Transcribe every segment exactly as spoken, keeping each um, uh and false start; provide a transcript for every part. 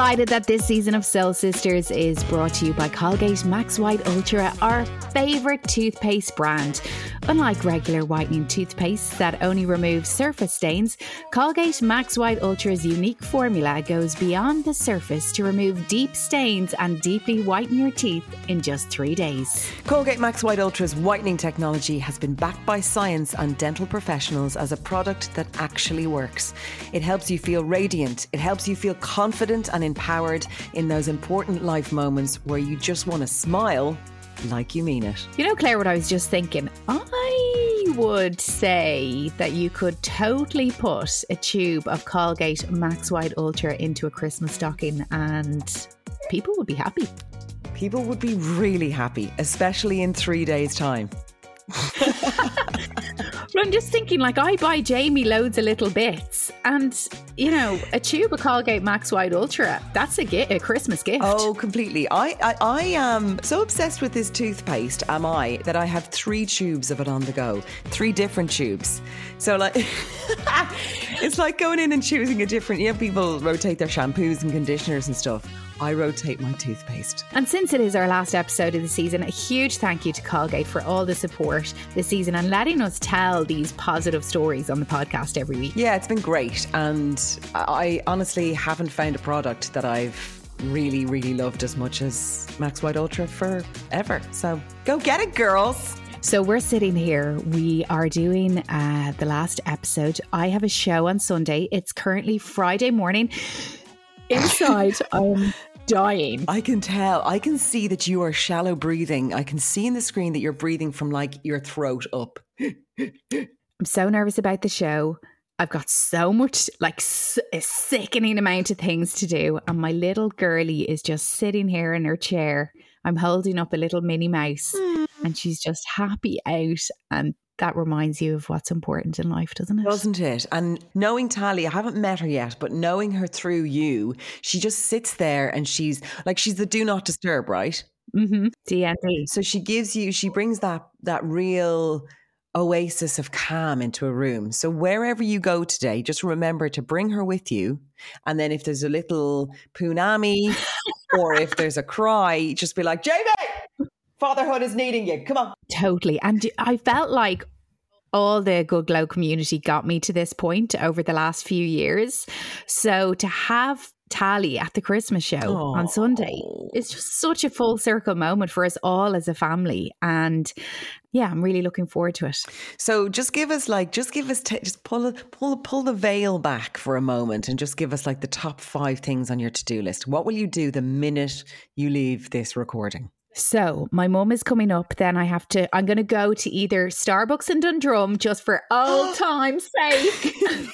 delighted that this season of Soul Sisters is brought to you by Colgate Max White Ultra, our favourite toothpaste brand. Unlike regular whitening toothpaste that only removes surface stains, Colgate Max White Ultra's unique formula goes beyond the surface to remove deep stains and deeply whiten your teeth in just three days. Colgate Max White Ultra's whitening technology has been backed by science and dental professionals as a product that actually works. It helps you feel radiant. It helps you feel confident and empowered in those important life moments where you just want to smile like you mean it. You know, Claire, what I was just thinking? I would say that you could totally put a tube of Colgate Max White Ultra into a Christmas stocking and people would be happy. People would be really happy, especially in three days' time. But I'm just thinking, like, I buy Jamie loads of little bits and, you know, a tube of Colgate Max White Ultra, that's a, gi- a Christmas gift. Oh, completely. I, I, I am so obsessed with this toothpaste, am I, that I have three tubes of it on the go. Three different tubes. So, like, it's like going in and choosing a different, you know, people rotate their shampoos and conditioners and stuff. I rotate my toothpaste. And since it is our last episode of the season, a huge thank you to Colgate for all the support this season and letting us tell these positive stories on the podcast every week. Yeah, it's been great. And I honestly haven't found a product that I've really, really loved as much as Max White Ultra forever. So go get it, girls. So we're sitting here. We are doing uh, the last episode. I have a show on Sunday. It's currently Friday morning. Inside, I'm dying. I can tell. I can see that you are shallow breathing. I can see in the screen that you're breathing from like your throat up. I'm so nervous about the show. I've got so much, like a sickening amount of things to do. And my little girlie is just sitting here in her chair. I'm holding up a little Minnie Mouse mm. and she's just happy out. And that reminds you of what's important in life, doesn't it? Doesn't it? And knowing Tally, I haven't met her yet, but knowing her through you, she just sits there and she's like, she's the do not disturb, right? Mm-hmm. D N D. So she gives you, she brings that that real oasis of calm into a room. So wherever you go today, just remember to bring her with you. And then if there's a little punami or if there's a cry, just be like, Jamie! Fatherhood is needing you. Come on. Totally. And I felt like all the Good Glow community got me to this point over the last few years. So to have Tally at the Christmas show Aww. on Sunday is just such a full circle moment for us all as a family. And yeah, I'm really looking forward to it. So just give us like, just give us, t- just pull, pull, pull the veil back for a moment and just give us like the top five things on your to-do list. What will you do the minute you leave this recording? So my mum is coming up. Then I have to, I'm going to go to either Starbucks in Dundrum just for old time's sake.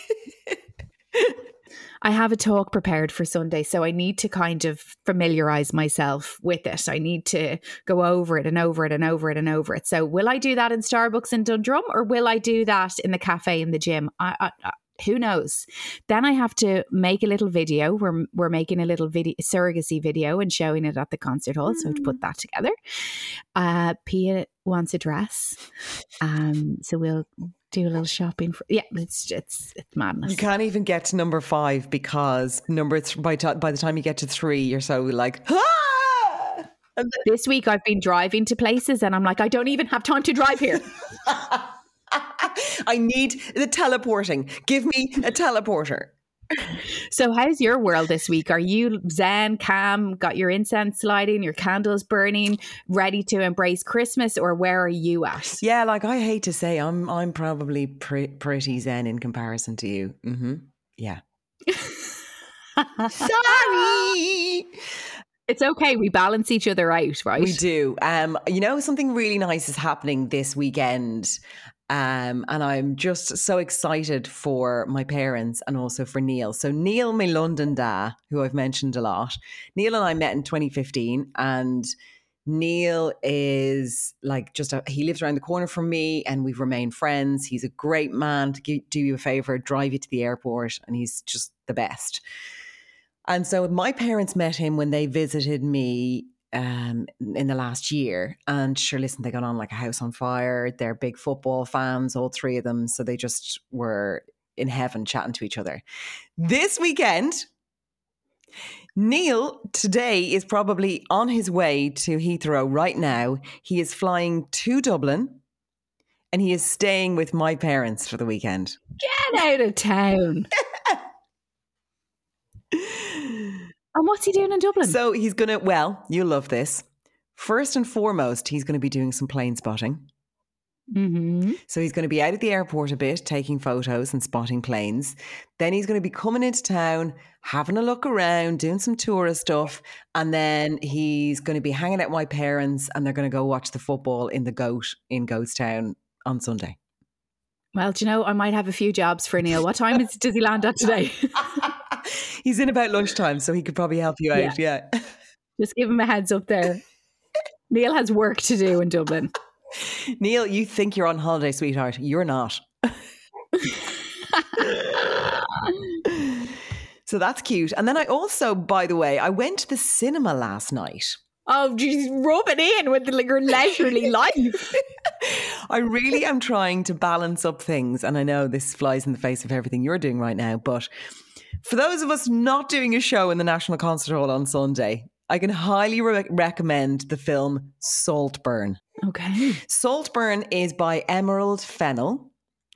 I have a talk prepared for Sunday, so I need to kind of familiarise myself with it. I need to go over it and over it and over it and over it. So will I do that in Starbucks in Dundrum or will I do that in the cafe in the gym? I, I, I Who knows? Then I have to make a little video. We're we're making a little video, surrogacy video and showing it at the concert hall. Mm. So I have to put that together. Uh, Pia wants a dress. Um, so we'll do a little shopping. For, yeah, it's, it's it's madness. You can't even get to number five because number th- by, t- by the time you get to three, you're so like, ah! And then- this week I've been driving to places and I'm like, I don't even have time to drive here. I need the teleporting. Give me a teleporter. So how's your world this week? Are you zen, calm, got your incense lighting, your candles burning, ready to embrace Christmas, or where are you at? Yeah, like I hate to say, I'm I'm probably pre- pretty zen in comparison to you. Mm-hmm. Yeah. Sorry. It's okay. We balance each other out, right? We do. Um, you know, something really nice is happening this weekend. Um, and I'm just so excited for my parents and also for Neil. So Neil, my London da, who I've mentioned a lot. Neil and I met in twenty fifteen and Neil is like just, a, he lives around the corner from me and we've remained friends. He's a great man to give, do you a favour, drive you to the airport, and he's just the best. And so my parents met him when they visited me um, in the last year. And sure, listen, they got on like a house on fire. They're big football fans, all three of them. So they just were in heaven chatting to each other. This weekend, Neil today is probably on his way to Heathrow right now. He is flying to Dublin and he is staying with my parents for the weekend. Get out of town. And what's he doing in Dublin? So he's going to, well, you'll love this. First and foremost, he's going to be doing some plane spotting. Mm-hmm. So he's going to be out at the airport a bit, taking photos and spotting planes. Then he's going to be coming into town, having a look around, doing some tourist stuff. And then he's going to be hanging out with my parents and they're going to go watch the football in the Goat in Goatstown on Sunday. Well, do you know, I might have a few jobs for Neil. What time is, does he land at today? He's in about lunchtime, so he could probably help you out. Yeah. yeah. Just give him a heads up there. Neil has work to do in Dublin. Neil, you think you're on holiday, sweetheart. You're not. So that's cute. And then I also, by the way, I went to the cinema last night. Oh, geez, rub it in with the, your leisurely life. I really am trying to balance up things. And I know this flies in the face of everything you're doing right now. But for those of us not doing a show in the National Concert Hall on Sunday, I can highly re- recommend the film Saltburn. Okay. Saltburn is by Emerald Fennell.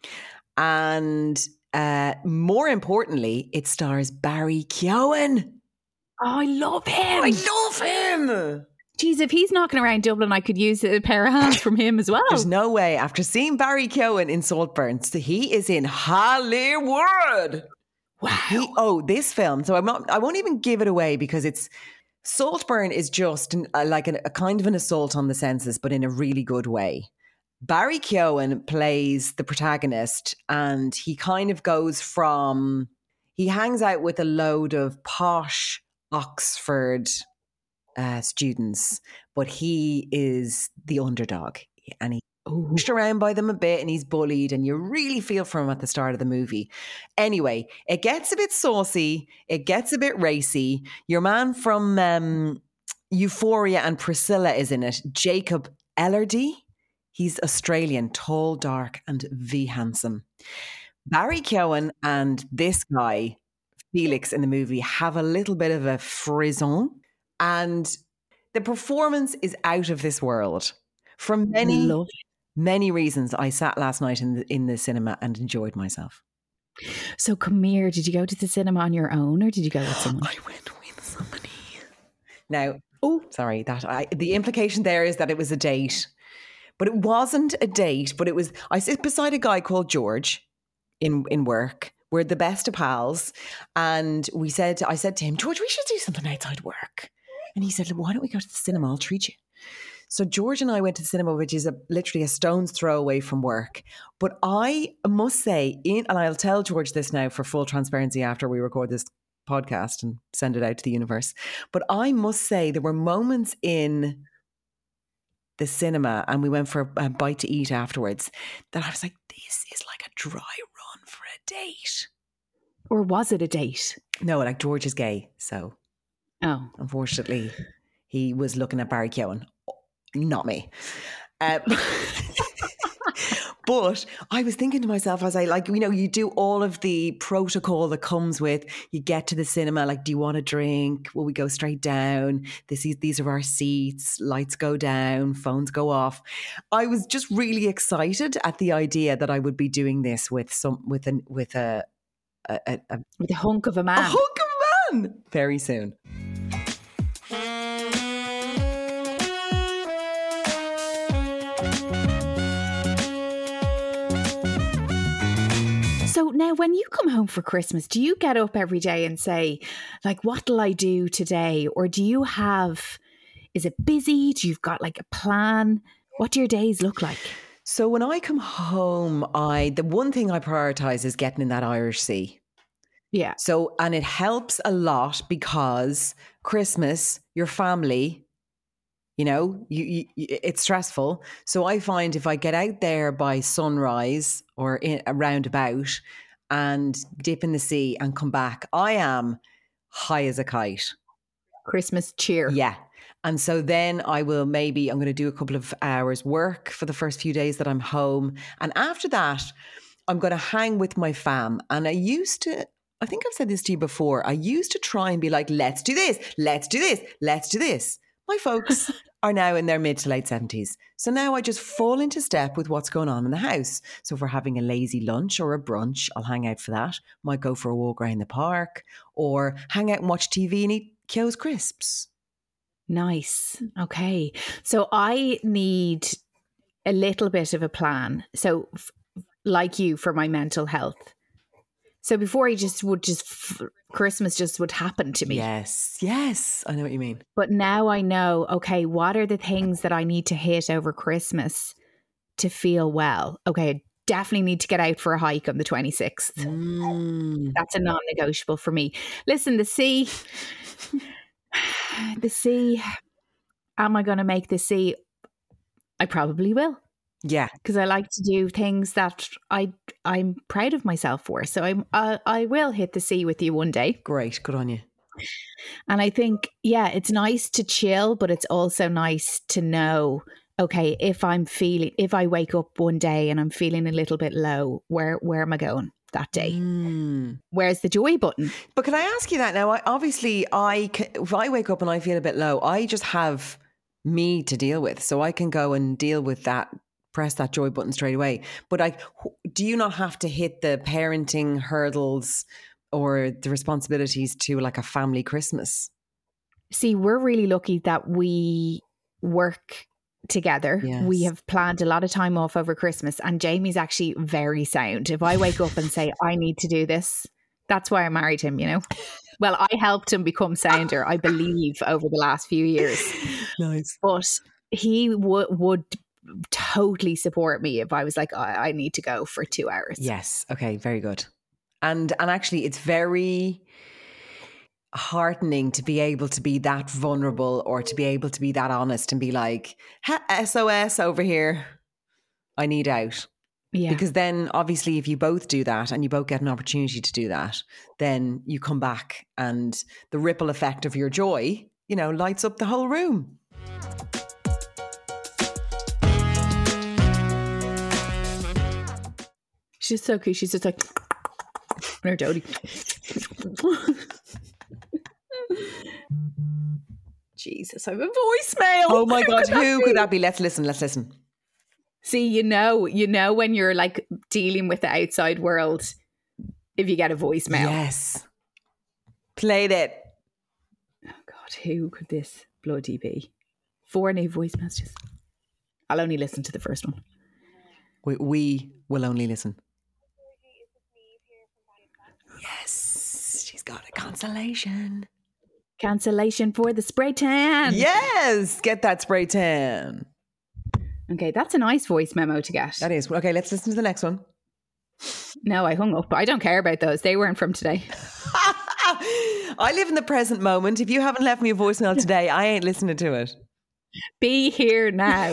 And uh, more importantly, it stars Barry Keoghan. Oh, I love him. I love him. Geez, if he's knocking around Dublin, I could use a pair of hands from him as well. There's no way. After seeing Barry Keoghan in Saltburn, so he is in Hollywood. Wow. He, oh, this film. So I'm not, I won't even give it away because it's, Saltburn is just an, uh, like an, a kind of an assault on the senses, but in a really good way. Barry Keoghan plays the protagonist and he kind of goes from, he hangs out with a load of posh Oxford uh, students, but he is the underdog and he's pushed around by them a bit and he's bullied and you really feel for him at the start of the movie. Anyway, it gets a bit saucy. It gets a bit racy. Your man from um, Euphoria and Priscilla is in it. Jacob Elordi. He's Australian, tall, dark and V handsome. Barry Keoghan and this guy, Felix, in the movie have a little bit of a frisson and the performance is out of this world. From many, Love. many reasons, I sat last night in the, in the cinema and enjoyed myself. So come here, did you go to the cinema on your own or did you go with someone? I went with somebody. Now, oh, sorry, that I, the implication there is that it was a date. But it wasn't a date, but it was, I sit beside a guy called George in, in work. We're the best of pals. And we said, I said to him, George, we should do something outside work. And he said, why don't we go to the cinema? I'll treat you. So George and I went to the cinema, which is a, literally a stone's throw away from work. But I must say, in, and I'll tell George this now for full transparency after we record this podcast and send it out to the universe. But I must say there were moments in the cinema and we went for a bite to eat afterwards that I was like, this is like a dry run for a date. Or was it a date? No, like George is gay. So oh, unfortunately he was looking at Barry Keoghan, not me. Uh, but I was thinking to myself as I like, you know, you do all of the protocol that comes with, you get to the cinema, like, do you want a drink? Will we go straight down? This is, these are our seats, lights go down, phones go off. I was just really excited at the idea that I would be doing this with some, with an, with a, a, a, a with a hunk of a man. A hunk of a man very soon. So now when you come home for Christmas, do you get up every day and say, like, what'll I do today? Or do you have, is it busy? Do you've got like a plan? What do your days look like? So when I come home, I the one thing I prioritize is getting in that Irish Sea. Yeah. So, and it helps a lot because Christmas, your family, you know, you, you, it's stressful. So I find if I get out there by sunrise or in, around about and dip in the sea and come back, I am high as a kite. Christmas cheer. Yeah. And so then I will maybe, I'm going to do a couple of hours work for the first few days that I'm home. And after that, I'm going to hang with my fam. And I used to, I think I've said this to you before. I used to try and be like, let's do this, let's do this, let's do this. My folks are now in their mid to late seventies. So now I just fall into step with what's going on in the house. So if we're having a lazy lunch or a brunch, I'll hang out for that. Might go for a walk around the park or hang out and watch T V and eat Kyo's crisps. Nice. Okay. So I need a little bit of a plan. So f- like you for my mental health. So before I just would just, f- Christmas just would happen to me. Yes, yes. I know what you mean. But now I know, okay, what are the things that I need to hit over Christmas to feel well? Okay, I definitely need to get out for a hike on the twenty-sixth. Mm. That's a non-negotiable for me. Listen, the sea, the sea, am I going to make the sea? I probably will. Yeah, because I like to do things that I I'm proud of myself for. So I'm I, I will hit the sea with you one day. great. Good on you. And I think yeah, it's nice to chill, but it's also nice to know, okay, if I'm feeling if I wake up one day and I'm feeling a little bit low, where where am I going that day? Mm. Where's the joy button? But can I ask you that now? I, obviously, I can, if I wake up and I feel a bit low, I just have me to deal with, so I can go and deal with that. Press that joy button straight away. But like, do you not have to hit the parenting hurdles or the responsibilities to like a family Christmas? See, we're really lucky that we work together. Yes. We have planned a lot of time off over Christmas, and Jamie's actually very sound. If I wake up and say, I need to do this, that's why I married him, you know? Well, I helped him become sounder, I believe, over the last few years. Nice. But he w- would totally support me if I was like, I-, I need to go for two hours. Yes. Okay. Very good. And and actually, it's very heartening to be able to be that vulnerable or to be able to be that honest and be like, S O S over here. I need out. Yeah. Because then obviously if you both do that and you both get an opportunity to do that, then you come back and the ripple effect of your joy, you know, lights up the whole room. She's so cute. She's just like, her Dodie. Jesus, I have a voicemail. Oh my God, Who who could that be? Let's listen, let's listen. See, you know, you know when you're like dealing with the outside world, if you get a voicemail. Yes. Played it. Oh God, who could this bloody be? Four new voice messages. I'll only listen to the first one. We, we will only listen. Yes, she's got a cancellation. Cancellation for the spray tan. Yes, get that spray tan. Okay, that's a nice voice memo to get. That is. Okay, let's listen to the next one. No, I hung up. I don't care about those. They weren't from today. I live in the present moment. If you haven't left me a voicemail today, I ain't listening to it. Be here now.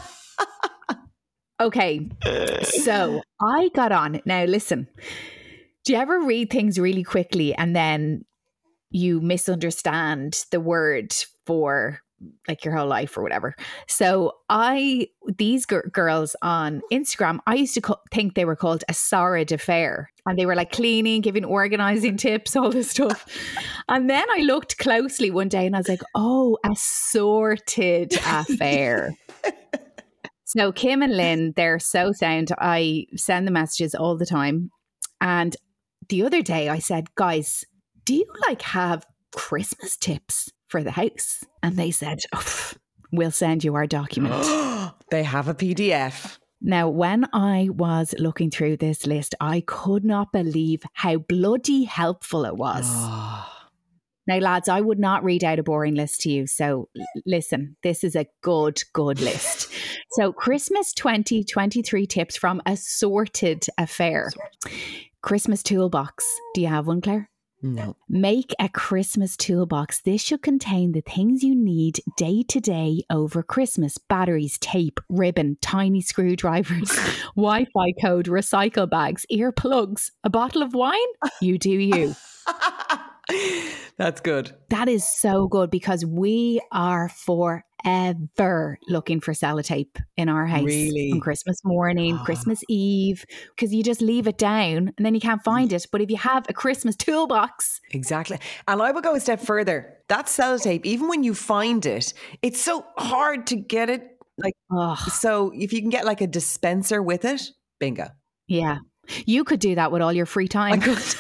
Okay, so I got on. Now listen, do you ever read things really quickly and then you misunderstand the word for like your whole life or whatever? So I, these g- girls on Instagram, I used to co- think they were called a sorrid affair, and they were like cleaning, giving organizing tips, all this stuff. And then I looked closely one day and I was like, oh, a sorted affair. So Kim and Lynn, they're so sound. I send the messages all the time. And the other day I said, guys, do you like have Christmas tips for the house? And they said, oh, we'll send you our document. They have a P D F. Now, when I was looking through this list, I could not believe how bloody helpful it was. Oh. Now, lads, I would not read out a boring list to you. So l- listen, this is a good, good list. So Christmas twenty twenty-three tips from a sorted affair. Christmas toolbox. Do you have one, Claire? No. Make a Christmas toolbox. This should contain the things you need day to day over Christmas. Batteries, tape, ribbon, tiny screwdrivers, Wi-Fi code, recycle bags, earplugs, a bottle of wine. You do you. That's good. That is so good because we are ever looking for sellotape in our house Really? on Christmas morning, Oh. Christmas Eve, because you just leave it down and then you can't find it. But if you have a Christmas toolbox. Exactly. And I would go a step further. That sellotape, even when you find it, it's so hard to get it. Like, Oh, so if you can get like a dispenser with it, bingo. yeah. You could do that with all your free time. I could.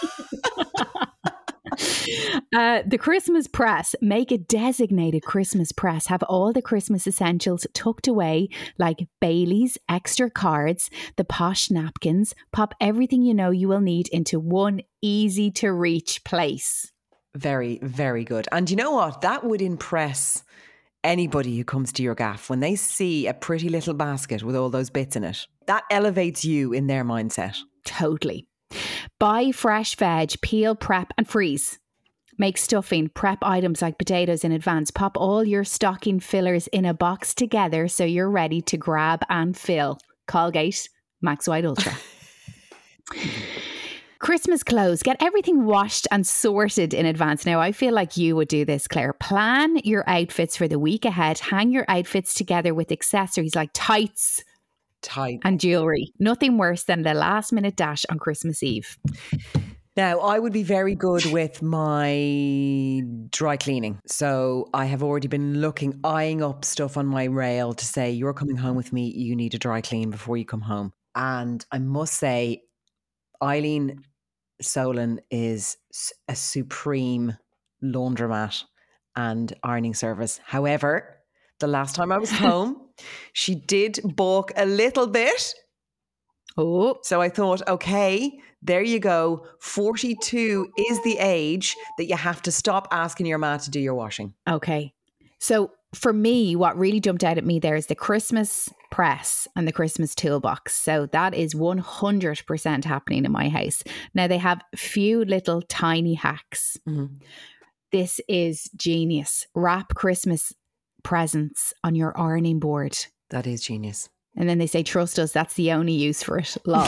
Uh, the Christmas press. Make a designated Christmas press. Have all the Christmas essentials tucked away, like Bailey's, extra cards, the posh napkins. Pop everything you know you will need into one easy to reach place. Very, very good. And you know what? That would impress anybody who comes to your gaff when they see a pretty little basket with all those bits in it. That elevates you in their mindset. Totally. Buy fresh veg, peel, prep and freeze. Make stuffing, prep items like potatoes in advance. Pop all your stocking fillers in a box together so you're ready to grab and fill. Colgate, Max White Ultra. Christmas clothes. Get everything washed and sorted in advance. Now, I feel like you would do this, Claire. Plan your outfits for the week ahead. Hang your outfits together with accessories like tights Tight. and jewellery. Nothing worse than the last minute dash on Christmas Eve. Now, I would be very good with my dry cleaning. So I have already been looking, eyeing up stuff on my rail to say, you're coming home with me, you need a dry clean before you come home. And I must say, Eileen Solon is a supreme laundromat and ironing service. However, the last time I was home, she did balk a little bit. Oh, So I thought, okay, there you go. forty-two is the age that you have to stop asking your ma to do your washing. okay. So for me, what really jumped out at me there is the Christmas press and the Christmas toolbox. So that is one hundred percent happening in my house. Now they have a few little tiny hacks. Mm-hmm. This is genius. Wrap Christmas presents on your ironing board. That is genius. And then they say, trust us, that's the only use for it. Lol.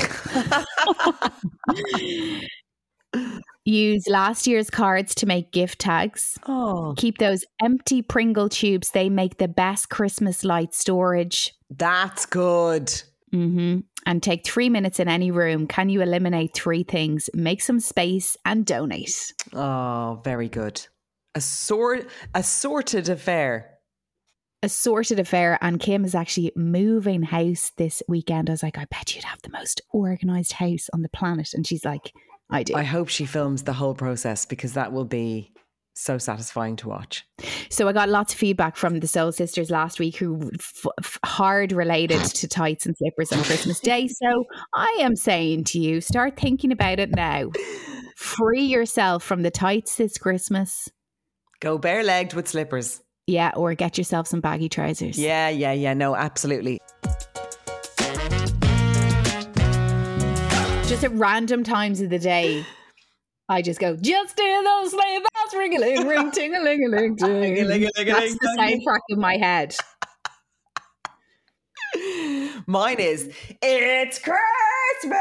Use last year's cards to make gift tags. Oh, Keep those empty Pringle tubes. They make the best Christmas light storage. that's good. Mm-hmm. And take three minutes in any room. Can you eliminate three things? Make some space and donate. Oh, very good. A sort, a sorted affair. A sorted affair. And Kim is actually moving house this weekend. I was like, I bet you'd have the most organised house on the planet. And she's like, I do. I hope she films the whole process because that will be so satisfying to watch. So I got lots of feedback from the Soul Sisters last week who f- f- hard related to tights and slippers on Christmas Day. So I am saying to you, start thinking about it now. Free yourself from the tights this Christmas. Go bare-legged with slippers. Yeah, or get yourself some baggy trousers. Yeah, yeah, yeah. No, absolutely. Just at random times of the day, I just go, just hear those sleigh bells ring-a-ling, ring, ting-a-ling-a-ling, ting. That's the soundtrack in my head. Mine is, it's Christmas!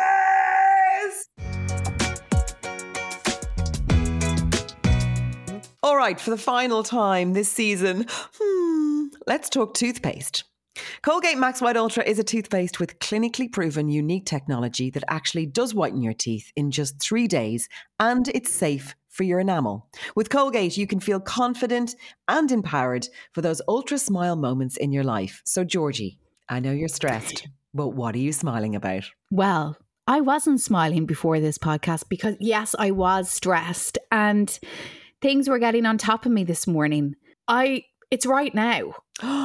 All right, for the final time this season, hmm, let's talk toothpaste. Colgate Max White Ultra is a toothpaste with clinically proven unique technology that actually does whiten your teeth in just three days, and it's safe for your enamel. With Colgate, you can feel confident and empowered for those ultra smile moments in your life. So, Georgie, I know you're stressed, but what are you smiling about? Well, I wasn't smiling before this podcast because, yes, I was stressed and things were getting on top of me this morning. I, it's right now.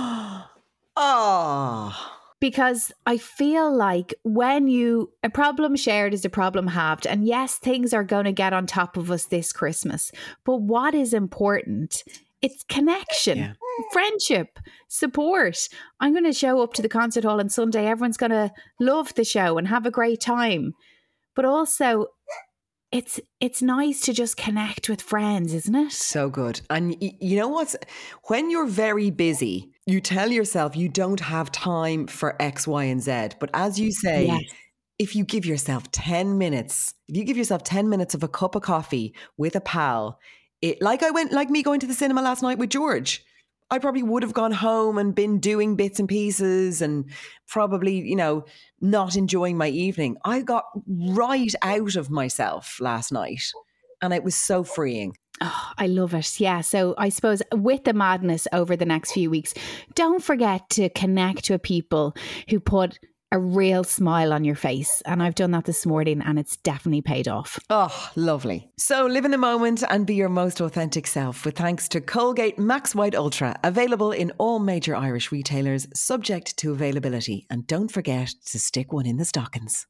Oh, Because I feel like when you, a problem shared is a problem halved. And yes, things are going to get on top of us this Christmas. But what is important? It's connection, Yeah. friendship, support. I'm going to show up to the concert hall on Sunday. Everyone's going to love the show and have a great time. But also, it's it's nice to just connect with friends, isn't it? so good. And y- you know what's, when you're very busy, you tell yourself you don't have time for X, Y, and Z. But as you say, Yes. if you give yourself ten minutes, if you give yourself ten minutes of a cup of coffee with a pal, it, like I went, like me going to the cinema last night with George, I probably would have gone home and been doing bits and pieces and probably, you know, not enjoying my evening. I got right out of myself last night and it was so freeing. Oh, I love it. Yeah. So I suppose with the madness over the next few weeks, don't forget to connect with people who put a real smile on your face. And I've done that this morning and it's definitely paid off. Oh, lovely. So live in the moment and be your most authentic self with thanks to Colgate Max White Ultra, available in all major Irish retailers, subject to availability. And don't forget to stick one in the stockings.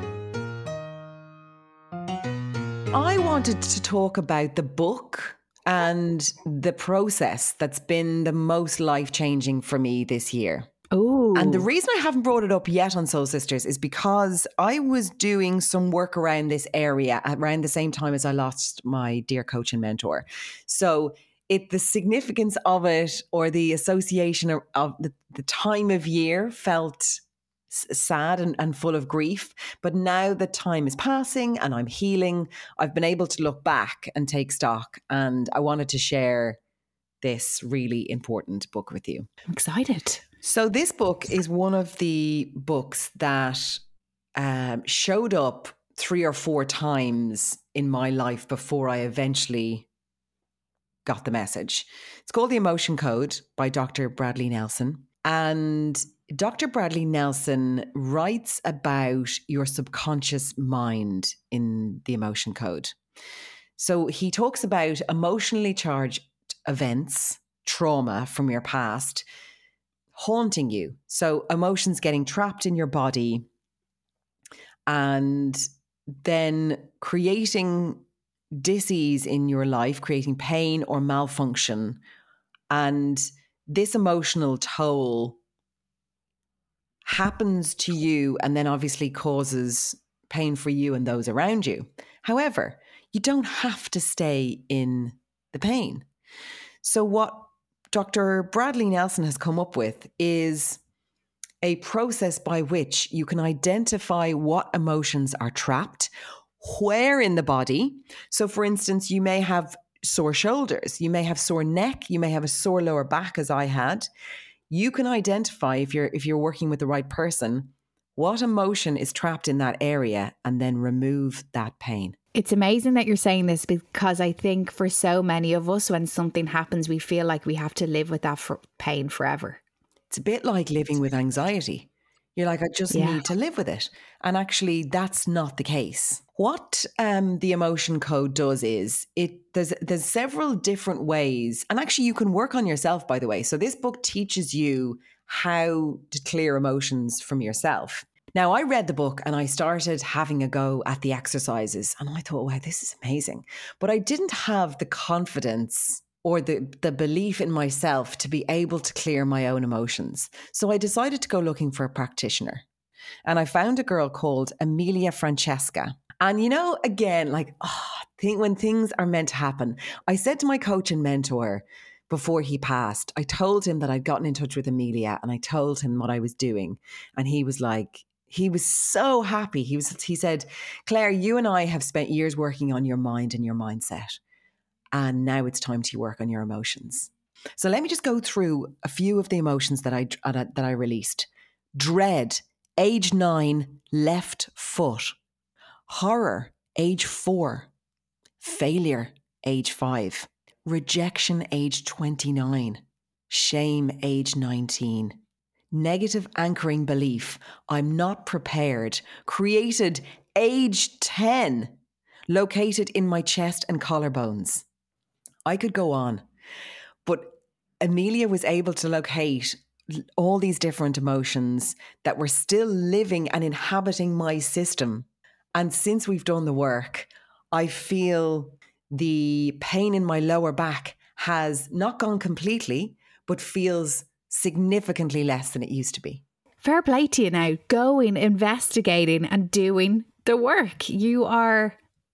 I wanted to talk about the book and the process that's been the most life-changing for me this year. Oh. And the reason I haven't brought it up yet on Soul Sisters is because I was doing some work around this area around the same time as I lost my dear coach and mentor. So it the significance of it or the association of, of the, the time of year felt s- sad and, and full of grief. But now that time is passing and I'm healing, I've been able to look back and take stock. And I wanted to share this really important book with you. I'm excited. So this book is one of the books that um, showed up three or four times in my life before I eventually got the message. It's called The Emotion Code by Doctor Bradley Nelson. And Doctor Bradley Nelson writes about your subconscious mind in The Emotion Code. So he talks about emotionally charged events, trauma from your past, haunting you. So emotions getting trapped in your body and then creating dis-ease in your life, creating pain or malfunction. And this emotional toll happens to you and then obviously causes pain for you and those around you. However, you don't have to stay in the pain. So what Doctor Bradley Nelson has come up with is a process by which you can identify what emotions are trapped, where in the body. So for instance, you may have sore shoulders, you may have sore neck, you may have a sore lower back as I had. You can identify if you're if you're working with the right person, what emotion is trapped in that area and then remove that pain. It's amazing that you're saying this because I think for so many of us, when something happens, we feel like we have to live with that for pain forever. It's a bit like living with anxiety. You're like, I just Yeah. need to live with it. And actually, that's not the case. What um, the Emotion Code does is it there's there's several different ways. And actually, you can work on yourself, by the way. So this book teaches you how to clear emotions from yourself. Now, I read the book and I started having a go at the exercises and I thought, wow, this is amazing. But I didn't have the confidence or the, the belief in myself to be able to clear my own emotions. So I decided to go looking for a practitioner. And I found a girl called Emilia Francesca. And, you know, again, like, oh, think when things are meant to happen, I said to my coach and mentor before he passed, I told him that I'd gotten in touch with Emilia and I told him what I was doing. And he was like, he was so happy. He was. He said, Claire, you and I have spent years working on your mind and your mindset. And now it's time to work on your emotions. So let me just go through a few of the emotions that I, uh, that I released. Dread, age nine, left foot. Horror, age four. Failure, age five. Rejection, age twenty-nine. Shame, age nineteen. Negative anchoring belief, I'm not prepared, created age ten, located in my chest and collarbones. I could go on, but Emilia was able to locate all these different emotions that were still living and inhabiting my system. And since we've done the work, I feel the pain in my lower back has not gone completely, but feels significantly less than it used to be. Fair play to you now, going, investigating and doing the work. You are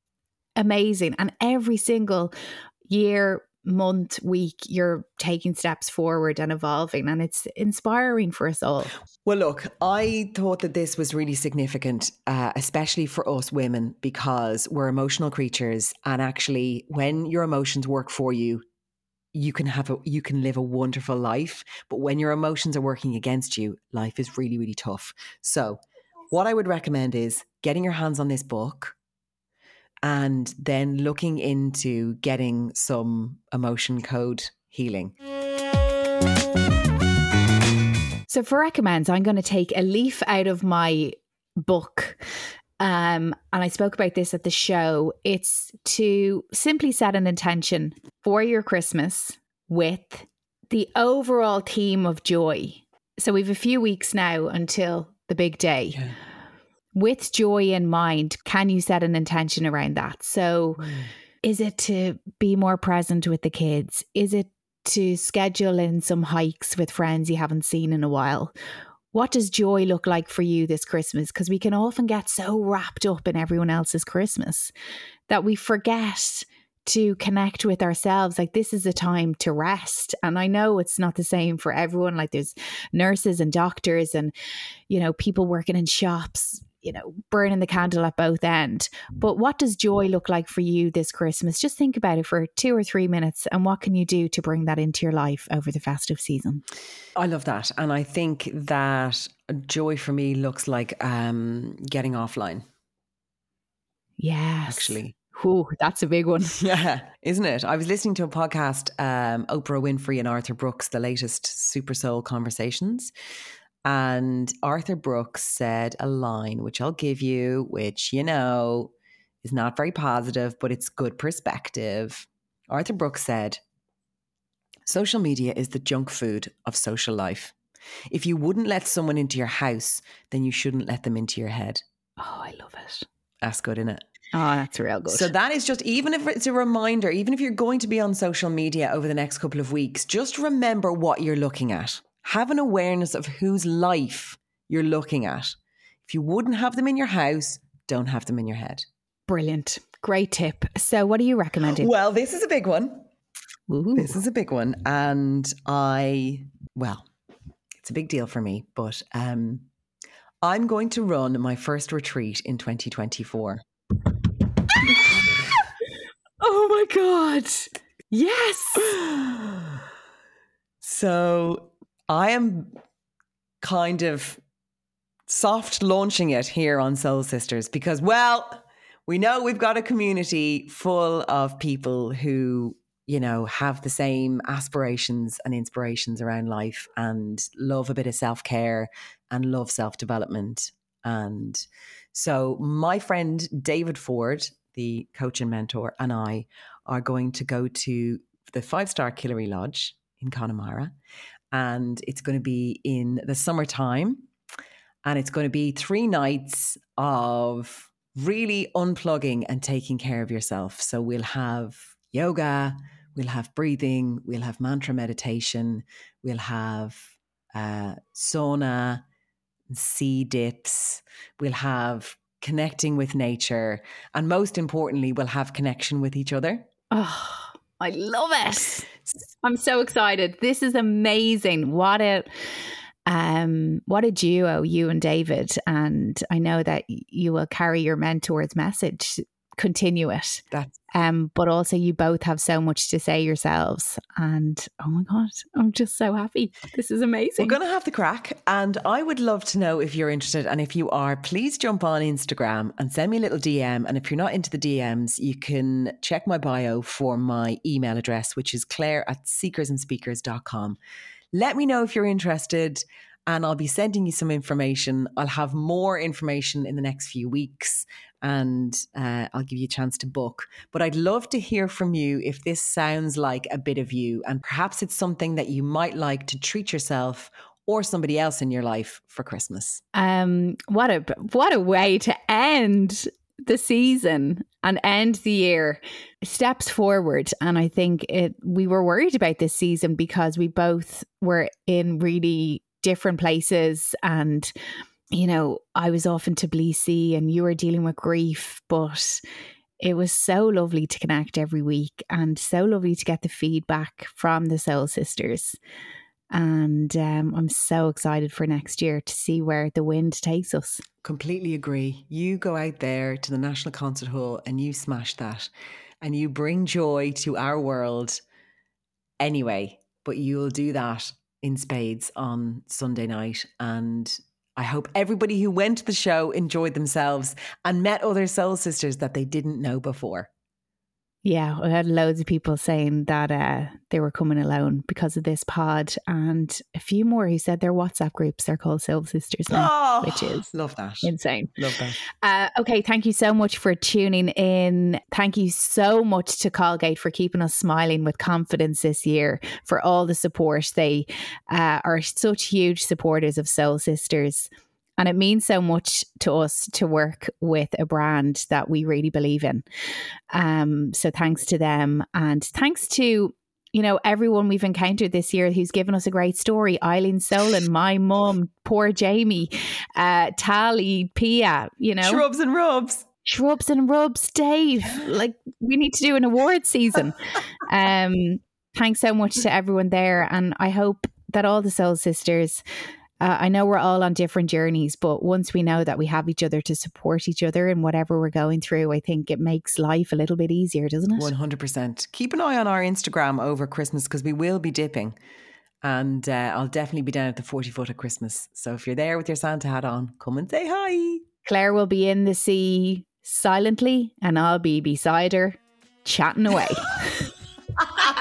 amazing. And every single year, month, week, you're taking steps forward and evolving. And it's inspiring for us all. Well, look, I thought that this was really significant, uh, especially for us women, because we're emotional creatures. And actually, when your emotions work for you, you can have a you can live a wonderful life. But when your emotions are working against you, life is really, really tough. So what I would recommend is getting your hands on this book and then looking into getting some emotion code healing. So for recommends, I'm going to take a leaf out of my book. Um, and I spoke about this at the show. It's to simply set an intention for your Christmas with the overall theme of joy. So we've a few weeks now until the big day. Yeah. With joy in mind, can you set an intention around that? So mm. is it to be more present with the kids? Is it to schedule in some hikes with friends you haven't seen in a while? What does joy look like for you this Christmas? Because we can often get so wrapped up in everyone else's Christmas that we forget to connect with ourselves. Like, this is a time to rest. And I know it's not the same for everyone. Like, there's nurses and doctors and, you know, people working in shops, you know, burning the candle at both ends. But what does joy look like for you this Christmas? Just think about it for two or three minutes. And what can you do to bring that into your life over the festive season? I love that. And I think that joy for me looks like um, getting offline. Yes. Actually. Ooh, that's a big one. Yeah, isn't it? I was listening to a podcast, um, Oprah Winfrey and Arthur Brooks, the latest Super Soul Conversations. And Arthur Brooks said a line, which I'll give you, which, you know, is not very positive, but it's good perspective. Arthur Brooks said, social media is the junk food of social life. If you wouldn't let someone into your house, then you shouldn't let them into your head. Oh, I love it. That's good, isn't it? Oh, that's real good. So that is just, even if it's a reminder, even if you're going to be on social media over the next couple of weeks, just remember what you're looking at. Have an awareness of whose life you're looking at. If you wouldn't have them in your house, don't have them in your head. Brilliant. Great tip. So what are you recommending? Well, this is a big one. Ooh. This is a big one. And I, well, it's a big deal for me, but um, I'm going to run my first retreat in twenty twenty-four. Oh my God. Yes. So I am kind of soft launching it here on Soul Sisters because, well, we know we've got a community full of people who, you know, have the same aspirations and inspirations around life and love a bit of self-care and love self-development. And so my friend David Ford, the coach and mentor, and I are going to go to the five-star Killary Lodge in Connemara. And it's going to be in the summertime. And it's going to be three nights of really unplugging and taking care of yourself. So we'll have yoga, we'll have breathing, we'll have mantra meditation, we'll have uh, sauna, sea dips, we'll have connecting with nature. And most importantly, we'll have connection with each other. Oh, I love it. I'm so excited. This is amazing. What a um what a duo, you and David. And I know that you will carry your mentor's message, continue it. That's um but also you both have so much to say yourselves. And oh my God, I'm just so happy. This is amazing. We're going to have the crack. And I would love to know if you're interested. And if you are, please jump on Instagram and send me a little D M. And if you're not into the D Ms, you can check my bio for my email address, which is claire at seekers and speakers dot com. Let me know if you're interested, and I'll be sending you some information. I'll have more information in the next few weeks, and uh, I'll give you a chance to book. But I'd love to hear from you if this sounds like a bit of you, and perhaps it's something that you might like to treat yourself or somebody else in your life for Christmas. Um, what a what a way to end the season and end the year. Steps forward. And I think it we were worried about this season because we both were in really different places. And, you know, I was off in Tbilisi and you were dealing with grief, but it was so lovely to connect every week and so lovely to get the feedback from the Soul Sisters. And um, I'm so excited for next year to see where the wind takes us. Completely agree. You go out there to the National Concert Hall and you smash that and you bring joy to our world Anyway, but you'll do that in spades on Sunday night. And I hope everybody who went to the show enjoyed themselves and met other soul sisters that they didn't know before. Yeah, I had loads of people saying that uh, they were coming alone because of this pod, and a few more who said their WhatsApp groups are called Soul Sisters now, oh, which is love that. insane. Love that. Uh, okay, thank you so much for tuning in. Thank you so much to Colgate for keeping us smiling with confidence this year, for all the support. They uh, are such huge supporters of Soul Sisters. And it means so much to us to work with a brand that we really believe in. Um, so thanks to them. And thanks to, you know, everyone we've encountered this year who's given us a great story. Eileen Solon, my mum, poor Jamie, uh, Tally, Pia, you know. Shrubs and Rubs. Shrubs and Rubs, Dave. Like, we need to do an award season. Um, thanks so much to everyone there. And I hope that all the Soul Sisters... Uh, I know we're all on different journeys, but once we know that we have each other to support each other in whatever we're going through, I think it makes life a little bit easier, doesn't it? one hundred percent. Keep an eye on our Instagram over Christmas because we will be dipping. And uh, I'll definitely be down at the forty foot at Christmas. So if you're there with your Santa hat on, come and say hi. Claire will be in the sea silently and I'll be beside her chatting away.